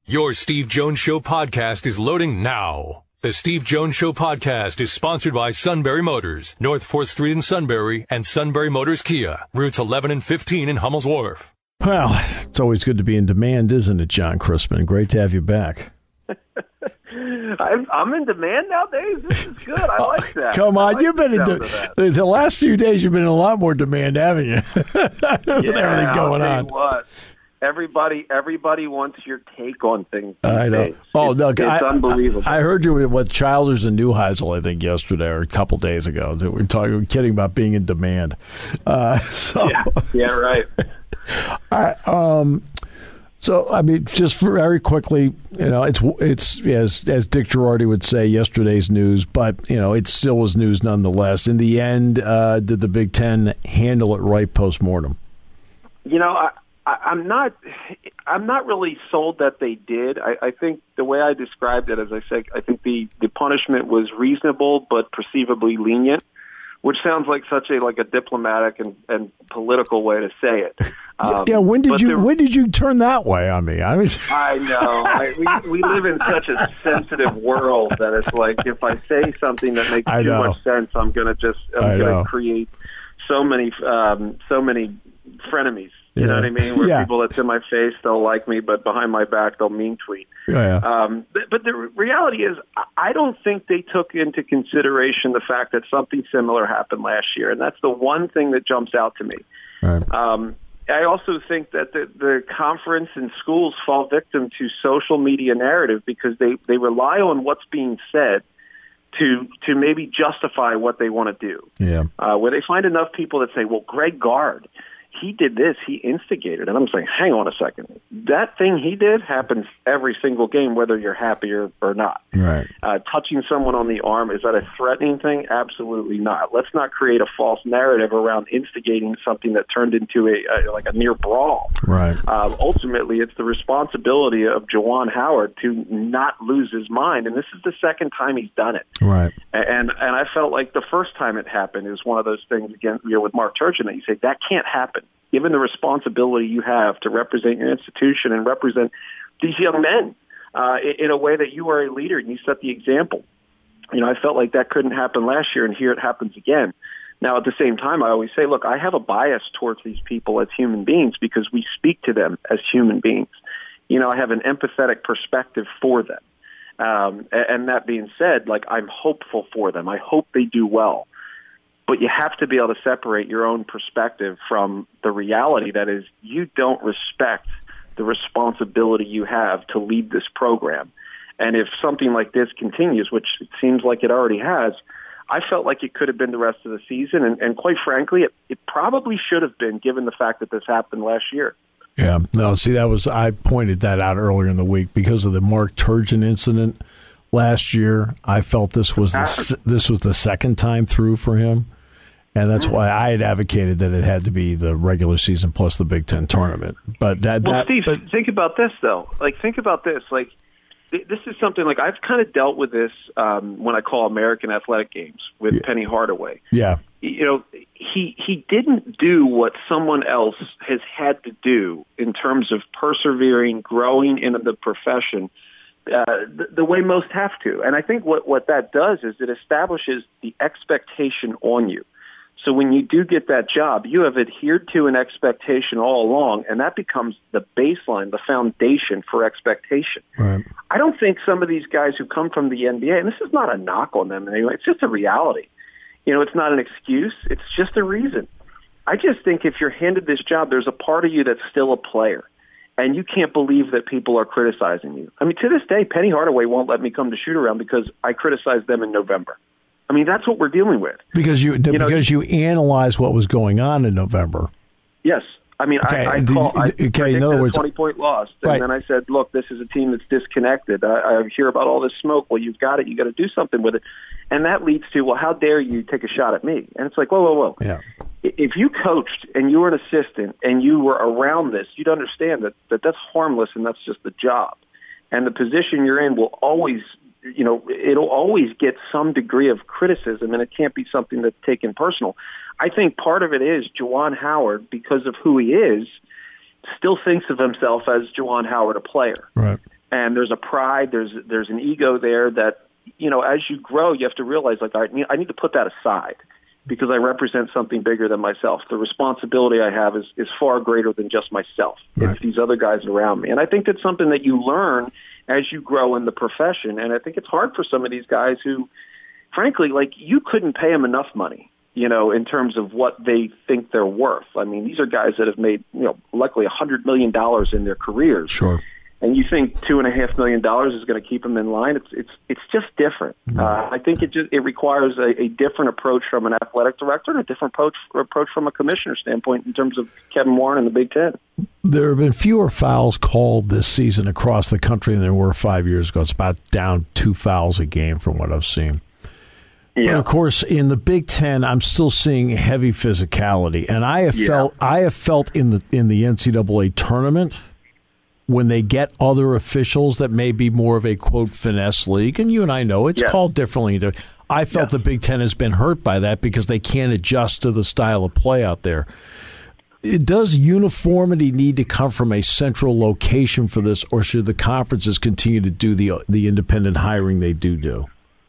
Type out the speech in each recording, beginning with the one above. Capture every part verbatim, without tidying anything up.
Your Steve Jones Show podcast is loading now. The Steve Jones Show podcast is sponsored by Sunbury Motors, North fourth Street in Sunbury, and Sunbury Motors Kia, routes eleven and fifteen in Hummel's Wharf. Well, it's always good to be in demand, isn't it, John Crispin? Great to have you back. I'm, I'm in demand nowadays. This is good. I like that. Come on, like you've been in de- the, the last few days. You've been in a lot more demand, haven't you? With yeah, everything going I'll tell on. You what, everybody, everybody wants your take on things. I know. Days. Oh, it's, no, it's I, unbelievable. I, I heard you with Childers and Neuheisel, I think, yesterday or a couple days ago. We were talking, we were kidding about being in demand. Uh, so yeah, yeah, right. I, um. So, I mean, just for very quickly, you know, it's it's as as Dick Girardi would say, yesterday's news, but you know, it still was news nonetheless. In the end, uh, did the Big Ten handle it right post-mortem? You know, I, I, I'm not, I'm not really sold that they did. I, I think the way I described it, as I said, I think the, the punishment was reasonable but perceivably lenient, which sounds like such a like a diplomatic and, and political way to say it. Um, yeah, when did you there, when did you turn that way on me? I was I know. I, we we live in such a sensitive world that it's like if I say something that makes I too know. much sense, I'm going to just I'm going to create so many um, so many frenemies. You yeah. know what I mean? Where yeah. people that's in my face, they'll like me, but behind my back, they'll mean tweet. Yeah, yeah. Um, but, but the reality is, I don't think they took into consideration the fact that something similar happened last year, and that's the one thing that jumps out to me. Right. Um, I also think that the, the conference and schools fall victim to social media narrative because they, they rely on what's being said to to maybe justify what they want to do. Yeah. Uh, where they find enough people that say, well, Greg Gard, he did this, he instigated. And I'm saying, hang on a second. That thing he did happens every single game, whether you're happy or, or not. Right. Uh, touching someone on the arm, is that a threatening thing? Absolutely not. Let's not create a false narrative around instigating something that turned into a, a like a near brawl. Right. Uh, ultimately, it's the responsibility of Juwan Howard to not lose his mind. And this is the second time he's done it. Right. And and I felt like the first time it happened is one of those things, again, you know, with Mark Turgeon, that you say, that can't happen. Given the responsibility you have to represent your institution and represent these young men uh, in, in a way that you are a leader and you set the example. You know, I felt like that couldn't happen last year, and here it happens again. Now, at the same time, I always say, look, I have a bias towards these people as human beings because we speak to them as human beings. You know, I have an empathetic perspective for them. Um, and that being said, like, I'm hopeful for them. I hope they do well. But you have to be able to separate your own perspective from the reality that is you don't respect the responsibility you have to lead this program. And if something like this continues, which it seems like it already has, I felt like it could have been the rest of the season. And, and quite frankly, it, it probably should have been, given the fact that this happened last year. Yeah. No, see, that was I pointed that out earlier in the week because of the Mark Turgeon incident last year. I felt this was the, this was the second time through for him. And that's why I had advocated that it had to be the regular season plus the Big Ten tournament. But that, well, that, Steve, but, think about this though. Like, think about this. Like, th- this is something like I've kind of dealt with this um, when I call American Athletic Games with yeah. Penny Hardaway. Yeah, you know, he he didn't do what someone else has had to do in terms of persevering, growing into the profession. Uh, the, the way most have to. And I think what, what that does is it establishes the expectation on you. So when you do get that job, you have adhered to an expectation all along, and that becomes the baseline, the foundation for expectation. Right. I don't think some of these guys who come from the N B A, and this is not a knock on them anyway, it's just a reality. You know, it's not an excuse. It's just a reason. I just think if you're handed this job, there's a part of you that's still a player, and you can't believe that people are criticizing you. I mean, to this day, Penny Hardaway won't let me come to shoot around because I criticized them in November. I mean, that's what we're dealing with. Because you, you because know, you analyze what was going on in November. Yes. I mean, okay. I, I, call, I okay. In other words, a twenty-point loss. And right. then I said, look, this is a team that's disconnected. I, I hear about all this smoke. Well, you've got it. You got to do something with it. And that leads to, well, how dare you take a shot at me? And it's like, whoa, whoa, whoa. Yeah. If you coached and you were an assistant and you were around this, you'd understand that, that that's harmless and that's just the job. And the position you're in will always, you know, it'll always get some degree of criticism, and it can't be something that's taken personal. I think part of it is Juwan Howard, because of who he is, still thinks of himself as Juwan Howard, a player. Right. and there's a pride, there's there's an ego there that, you know, as you grow, you have to realize, like, all right, I need to put that aside because I represent something bigger than myself. The responsibility I have is, is far greater than just myself. Right. It's these other guys around me. And I think that's something that you learn as you grow in the profession. And I think it's hard for some of these guys who, frankly, like, you couldn't pay them enough money, you know, in terms of what they think they're worth. I mean, these are guys that have made, you know, luckily one hundred million dollars in their careers. Sure. And you think two and a half million dollars is going to keep them in line? It's it's it's just different. Mm-hmm. Uh, I think it just it requires a, a different approach from an athletic director and a different approach approach from a commissioner standpoint in terms of Kevin Warren and the Big Ten. There have been fewer fouls called this season across the country than there were five years ago. It's about down two fouls a game from what I've seen. Yeah. But of course, in the Big Ten, I'm still seeing heavy physicality, and I have yeah. felt I have felt in the in the N C double A tournament, when they get other officials that may be more of a, quote, finesse league, and you and I know it's yes. called differently. I felt yes. the Big Ten has been hurt by that because they can't adjust to the style of play out there. Does uniformity need to come from a central location for this, or should the conferences continue to do the the independent hiring they do do?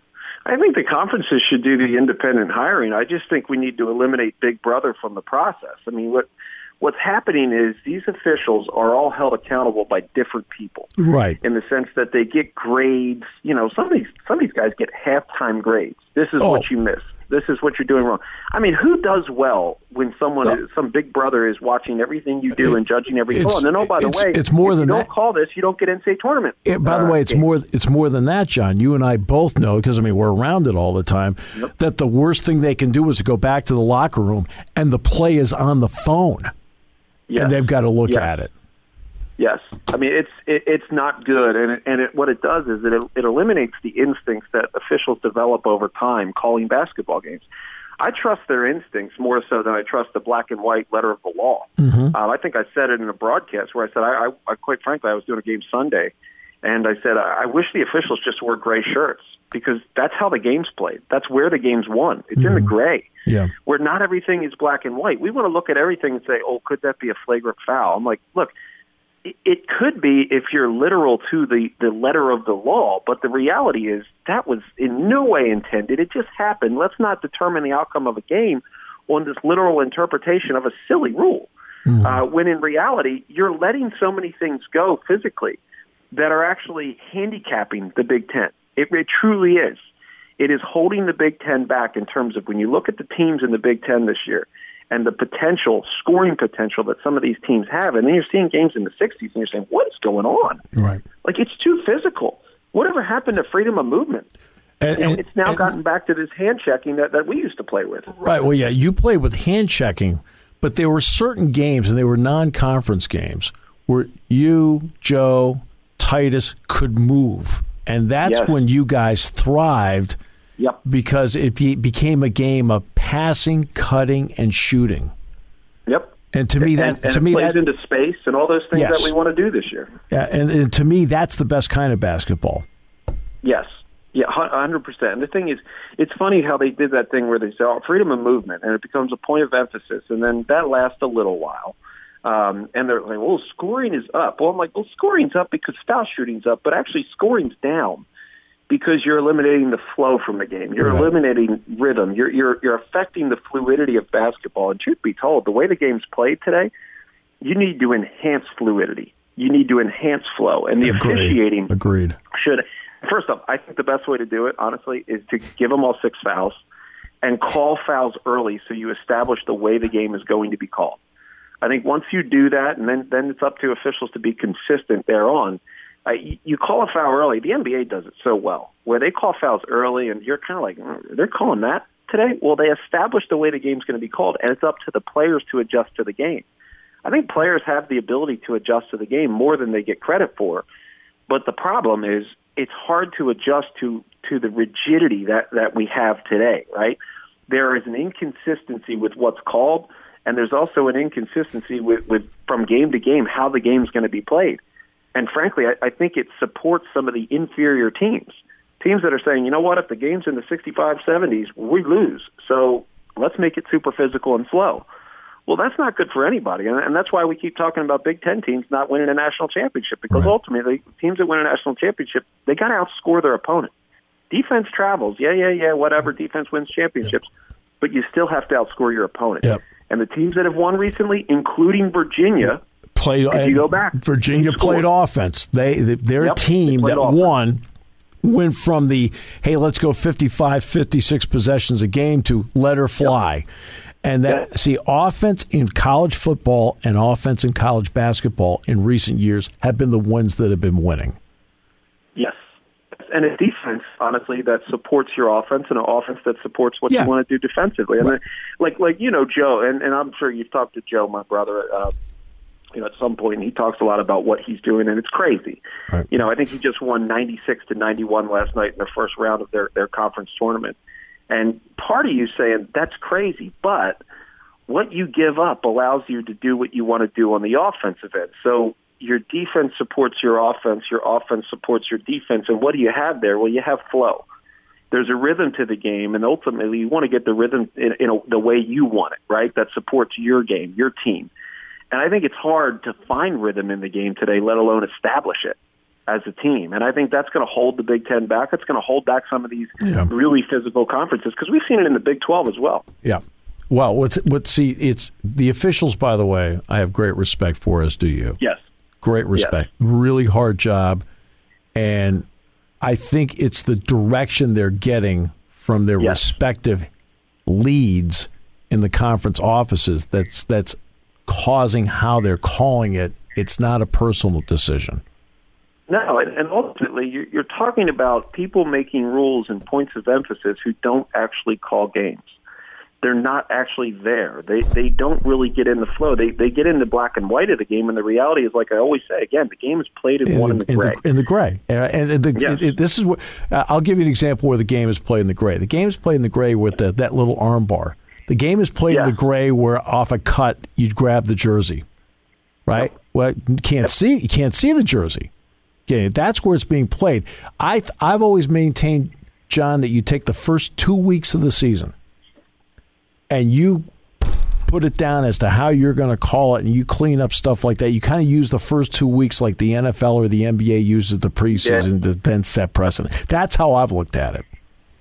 I think the conferences should do the independent hiring. I just think we need to eliminate Big Brother from the process. I mean, what What's happening is these officials are all held accountable by different people, right? In the sense that they get grades. You know, some of these some of these guys get halftime grades. This is oh. what you missed. This is what you're doing wrong. I mean, who does well when someone, no. is, some Big Brother, is watching everything you do it, and judging every call? And then, oh, by the it's, way, it's more if than you that. don't call this, you don't get N C A A tournament. It, by uh, the way, it's game. more. It's more than that, John. You and I both know, because I mean we're around it all the time, yep. that the worst thing they can do is to go back to the locker room and the play is on the phone. Yes. And they've got to look yes. at it. Yes, I mean it's it, it's not good, and it, and it, what it does is it it eliminates the instincts that officials develop over time calling basketball games. I trust their instincts more so than I trust the black and white letter of the law. Mm-hmm. Um, I think I said it in a broadcast where I said I, I, I quite frankly I was doing a game Sunday, and I said I, I wish the officials just wore gray shirts because that's how the game's played. That's where the game's won. It's mm-hmm. in the gray. Yeah. Where not everything is black and white. We want to look at everything and say, oh, could that be a flagrant foul? I'm like, look, it, it could be if you're literal to the, the letter of the law, but the reality is that was in no way intended. It just happened. Let's not determine the outcome of a game on this literal interpretation of a silly rule. Mm-hmm. Uh, when in reality, you're letting so many things go physically that are actually handicapping the Big Ten. It, it truly is. It is holding the Big Ten back in terms of when you look at the teams in the Big Ten this year and the potential, scoring potential that some of these teams have, and then you're seeing games in the sixties and you're saying, what is going on? Right. Like, it's too physical. Whatever happened to freedom of movement? And, you know, and, it's now and, gotten back to this hand-checking that, that we used to play with. Right, well, yeah, you played with hand-checking, but there were certain games, and they were non-conference games, where you, Joe, Titus could move. And that's yes. when you guys thrived. Yep. Because it be, became a game of passing, cutting, and shooting. Yep. And to me, that and, and to it me plays that into space and all those things yes. that we want to do this year. Yeah, and, and to me, that's the best kind of basketball. Yes. Yeah, one hundred percent. And the thing is, it's funny how they did that thing where they say, oh, freedom of movement, and it becomes a point of emphasis, and then that lasts a little while. Um, and they're like, well, scoring is up. Well, I'm like, well, scoring's up because foul shooting's up, but actually scoring's down because you're eliminating the flow from the game. You're right. eliminating rhythm. You're, you're, you're affecting the fluidity of basketball. And truth be told, the way the game's played today, you need to enhance fluidity. You need to enhance flow. And the Agreed. officiating Agreed. should, first off, I think the best way to do it, honestly, is to give them all six fouls and call fouls early so you establish the way the game is going to be called. I think once you do that, and then, then it's up to officials to be consistent thereon, uh, you, you call a foul early. The N B A does it so well, where they call fouls early, and you're kind of like, mm, they're calling that today? Well, they establish the way the game's going to be called, and it's up to the players to adjust to the game. I think players have the ability to adjust to the game more than they get credit for, but the problem is it's hard to adjust to, to the rigidity that, that we have today, right? There is an inconsistency with what's called, and there's also an inconsistency with, with from game to game how the game's going to be played. And frankly, I, I think it supports some of the inferior teams, teams that are saying, you know what, if the game's in the sixty-five, seventies, we lose. So let's make it super physical and slow. Well, that's not good for anybody, and, and that's why we keep talking about Big Ten teams not winning a national championship, because right. ultimately, teams that win a national championship, they got to outscore their opponent. Defense travels, yeah, yeah, yeah, whatever, defense wins championships, yep. but you still have to outscore your opponent. Yep. And the teams that have won recently, including Virginia, played. If you go back, Virginia played offense. They, they Their yep, team they that offense. won went from the, hey, let's go fifty-five, fifty-six possessions a game to let her fly. Yep. And that, yeah. see, offense in college football and offense in college basketball in recent years have been the ones that have been winning. Yes. And a defense, honestly, that supports your offense, and an offense that supports what yeah. you want to do defensively. And right. then, like, like you know, Joe, and, and I'm sure you've talked to Joe, my brother, uh, you know, at some point, and he talks a lot about what he's doing, and it's crazy. Right. You know, I think he just won ninety-six to ninety-one last night in the first round of their, their conference tournament. And part of you saying, that's crazy, but what you give up allows you to do what you want to do on the offensive end. So your defense supports your offense, your offense supports your defense, and what do you have there? Well, you have flow. There's a rhythm to the game, and ultimately you want to get the rhythm in, in a, the way you want it, right? That supports your game, your team. And I think it's hard to find rhythm in the game today, let alone establish it as a team. And I think that's going to hold the Big Ten back. It's going to hold back some of these yeah. really physical conferences, because we've seen it in the Big twelve as well. Yeah. Well, what's what? See, it's the officials, by the way, I have great respect for, as do you. Yes. Great respect. Yes. Really hard job. And I think it's the direction they're getting from their yes. respective leads in the conference offices that's that's causing how they're calling it. It's not a personal decision. No, and ultimately you're, you're talking about people making rules and points of emphasis who don't actually call games. They're not actually there. They they don't really get in the flow. They they get in the black and white of the game, and the reality is, like I always say, again, the game is played in, in one in the in gray. The, in the gray. Uh, and the, yes. it, this is what uh, I'll give you an example where the game is played in the gray. The game is played in the gray with the, that little arm bar. The game is played yeah. in the gray where off a cut you grab the jersey, right? Yep. Well, you can't yep. see you can't see the jersey. Okay, that's where it's being played. I I've always maintained, John, that you take the first two weeks of the season and you put it down as to how you're going to call it, and you clean up stuff like that. You kind of use the first two weeks like the N F L or the N B A uses the preseason yeah. to then set precedent. That's how I've looked at it.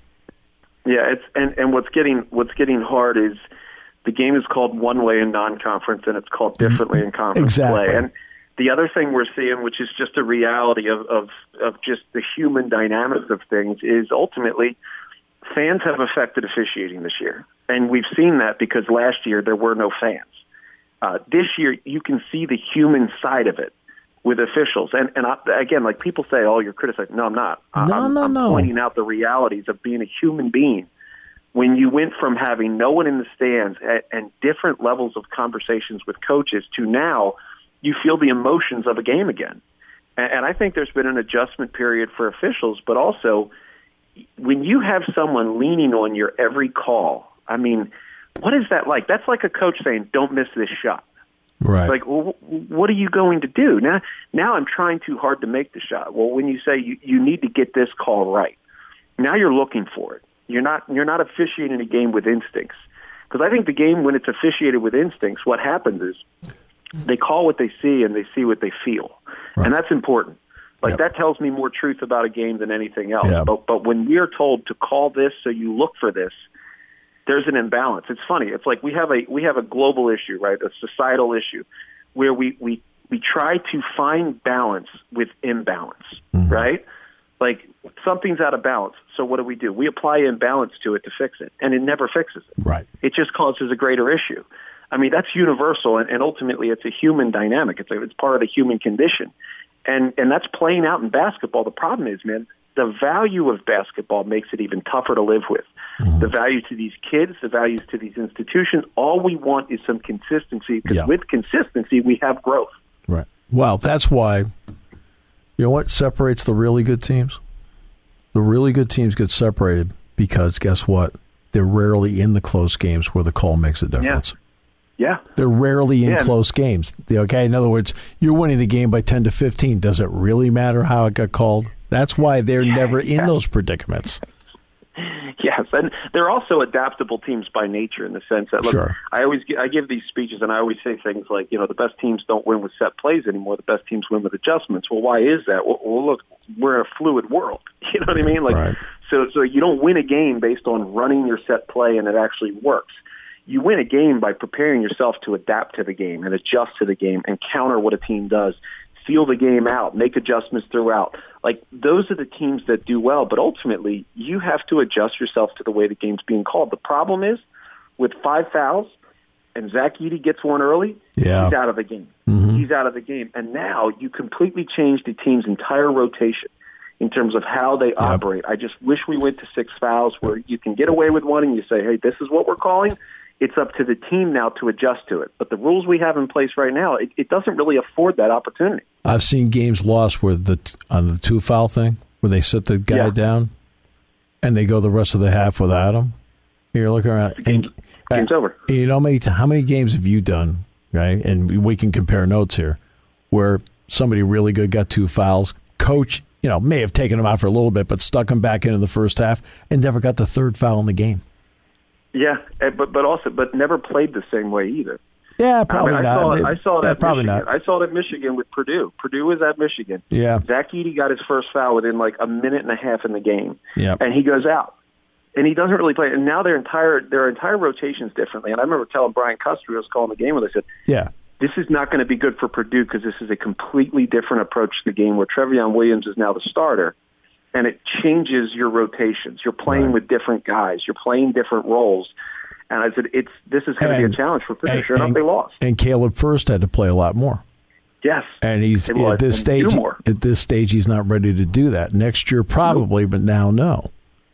Yeah, it's and, and what's getting what's getting hard is the game is called one way in non-conference, and it's called differently in conference exactly. play. And the other thing we're seeing, which is just a reality of, of, of just the human dynamics of things, is ultimately fans have affected officiating this year. And we've seen that because last year there were no fans. Uh, this year you can see the human side of it with officials. And, and I, again, like people say, oh, you're criticizing. No, I'm not. No, I'm, no, I'm no. pointing out the realities of being a human being. When you went from having no one in the stands and, and different levels of conversations with coaches to now you feel the emotions of a game again. And, and I think there's been an adjustment period for officials, but also when you have someone leaning on your every call, I mean, what is that like? That's like a coach saying, don't miss this shot. Right. It's like, well, what are you going to do? Now, now I'm trying too hard to make the shot. Well, when you say you, you need to get this call right, now you're looking for it. You're not you're not officiating a game with instincts. Because I think the game, when it's officiated with instincts, what happens is they call what they see and they see what they feel. Right. And that's important. Like, yep. that tells me more truth about a game than anything else. Yep. But but when we are told to call this so you look for this, there's an imbalance. It's funny. It's like we have a we have a global issue, right? A societal issue where we, we, we try to find balance with imbalance, mm-hmm. right? Like, something's out of balance. So what do we do? We apply imbalance to it to fix it, and it never fixes it. Right. It just causes a greater issue. I mean, that's universal, and, and ultimately it's a human dynamic. It's a, it's part of the human condition. And and that's playing out in basketball. The problem is, man, the value of basketball makes it even tougher to live with. Mm-hmm. The value to these kids, the values to these institutions, all we want is some consistency, because yeah. with consistency, we have growth. Right. Well, that's why, you know what separates the really good teams? The really good teams get separated because, guess what? They're rarely in the close games where the call makes a difference. Yeah. Yeah. They're rarely in yeah. close games. Okay, in other words, you're winning the game by ten to fifteen. Does it really matter how it got called? That's why they're yeah, never yeah. in those predicaments. Yes, and they're also adaptable teams by nature in the sense that, look, sure. I always I give these speeches and I always say things like, you know, the best teams don't win with set plays anymore. The best teams win with adjustments. Well, why is that? Well, well look, we're in a fluid world. You know what I mean? Like, right. so so you don't win a game based on running your set play and it actually works. You win a game by preparing yourself to adapt to the game and adjust to the game and counter what a team does. Feel the game out, make adjustments throughout. Like, those are the teams that do well, but ultimately you have to adjust yourself to the way the game's being called. The problem is, with five fouls, and Zach Edey gets one early, yeah. he's out of the game. Mm-hmm. He's out of the game. And now you completely change the team's entire rotation in terms of how they yep. operate. I just wish we went to six fouls where you can get away with one and you say, hey, this is what we're calling. It's up to the team now to adjust to it. But the rules we have in place right now, it, it doesn't really afford that opportunity. I've seen games lost where the on the two foul thing, where they sit the guy yeah. down and they go the rest of the half without him. You're looking around. Game, and, game's uh, over. You know, how many, how many games have you done, right? And we can compare notes here, where somebody really good got two fouls. Coach, you know, may have taken him out for a little bit, but stuck him back into the first half and never got the third foul in the game. Yeah, but but also but never played the same way either. Yeah, probably I mean, I not. Saw it, I saw that. Yeah, probably Michigan. not. I saw that Michigan with Purdue. Purdue was at Michigan. Yeah. Zach Edey got his first foul within like a minute and a half in the game. Yeah. And he goes out, and he doesn't really play. And now their entire their entire rotation's differently. And I remember telling Brian Custer, who was calling the game, with I said, "Yeah, this is not going to be good for Purdue because this is a completely different approach to the game where Trevion Williams is now the starter." And it changes your rotations. You're playing right. with different guys. You're playing different roles. And I said, "It's this is going to be a challenge for Purdue." Sure enough, they lost. And Caleb Furst had to play a lot more. Yes, and he's at this and stage. At this stage, he's not ready to do that. Next year, probably, nope. but now, no.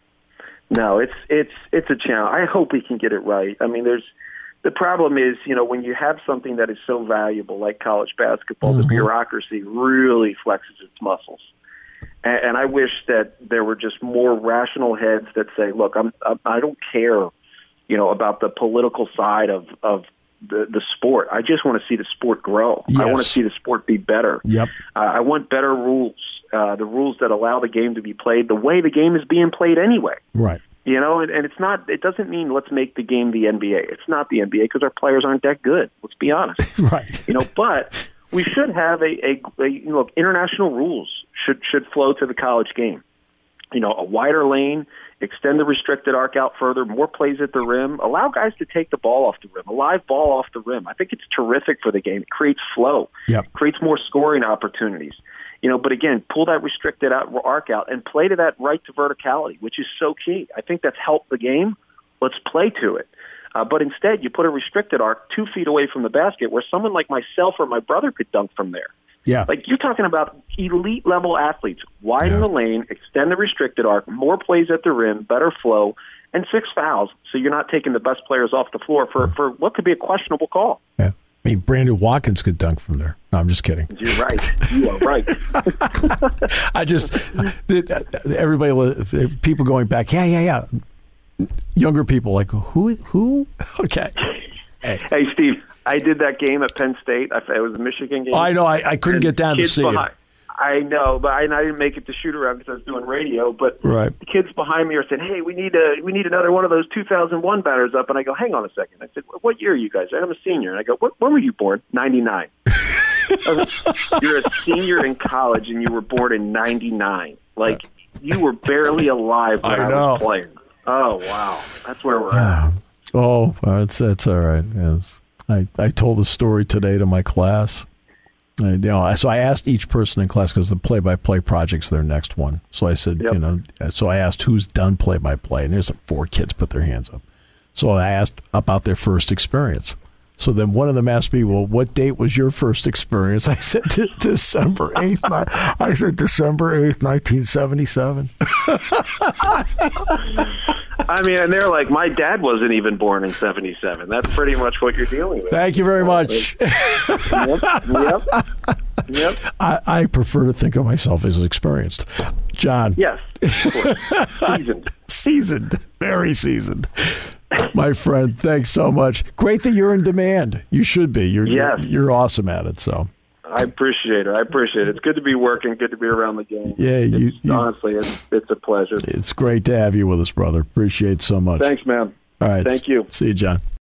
No, it's it's it's a challenge. I hope we can get it right. I mean, there's the problem is, you know, when you have something that is so valuable like college basketball, mm-hmm. the bureaucracy really flexes its muscles. And, and I wish that there were just more rational heads that say, "Look, I'm I don't care." You know, about the political side of, of the, the sport. I just want to see the sport grow. Yes. I want to see the sport be better. Yep. Uh, I want better rules, uh, the rules that allow the game to be played the way the game is being played anyway. Right. You know, and, and it's not. It doesn't mean let's make the game the N B A. It's not the N B A because our players aren't that good. Let's be honest. Right. You know, but we should have a, a, a you know, international rules should should flow to the college game. You know, a wider lane. Extend the restricted arc out further, more plays at the rim, allow guys to take the ball off the rim, a live ball off the rim. I think it's terrific for the game. It creates flow, yep. creates more scoring opportunities. You know, but again, pull that restricted out, arc out and play to that right to verticality, which is so key. I think that's helped the game. Let's play to it. Uh, but instead, you put a restricted arc two feet away from the basket where someone like myself or my brother could dunk from there. Yeah. Like you're talking about elite level athletes. Widen yeah. the lane, extend the restricted arc, more plays at the rim, better flow, and six fouls. So you're not taking the best players off the floor for, for what could be a questionable call. Yeah. I mean, Brandon Watkins could dunk from there. No, I'm just kidding. You're right. You are right. I just, everybody, people going back, yeah, yeah, yeah. Younger people like, who, who? Okay. Hey, hey Steve. I did that game at Penn State. It was a Michigan game. Oh, I know. I, I couldn't get down to see behind, it. I know, but I, I didn't make it to shoot around because I was doing radio. But right. the kids behind me are saying, "Hey, we need a we need another one of those two thousand one batters up." And I go, "Hang on a second." I said, "What year are you guys?" I'm a senior. And I go, "What? When were you born?" ninety-nine. You're a senior in college, and you were born in ninety-nine. Like you were barely alive when I, I know. was playing. Oh wow, that's where we're at. Oh, that's that's all right. Yes. I, I told the story today to my class. I, you know, so I asked each person in class because the play-by-play project's their next one. So I said, yep. you know, so I asked who's done play-by-play, and there's like four kids put their hands up. So I asked about their first experience. So then one of them asked me, well, what date was your first experience? I said, December eighth. I said, December eighth, nineteen seventy-seven. I mean, and they're like, my dad wasn't even born in seventy-seven. That's pretty much what you're dealing with. Thank you very much. Yep, yep, yep. I, I prefer to think of myself as experienced. John. Yes, of course. Seasoned. Seasoned. Very seasoned. My friend, thanks so much. Great that you're in demand. You should be. You're, yes. you're, you're awesome at it. So I appreciate it. I appreciate it. It's good to be working, good to be around the game. Yeah, you, it's, you honestly, it's it's a pleasure. It's great to have you with us, brother. Appreciate it so much. Thanks, man. All right. Thank you. See you, John.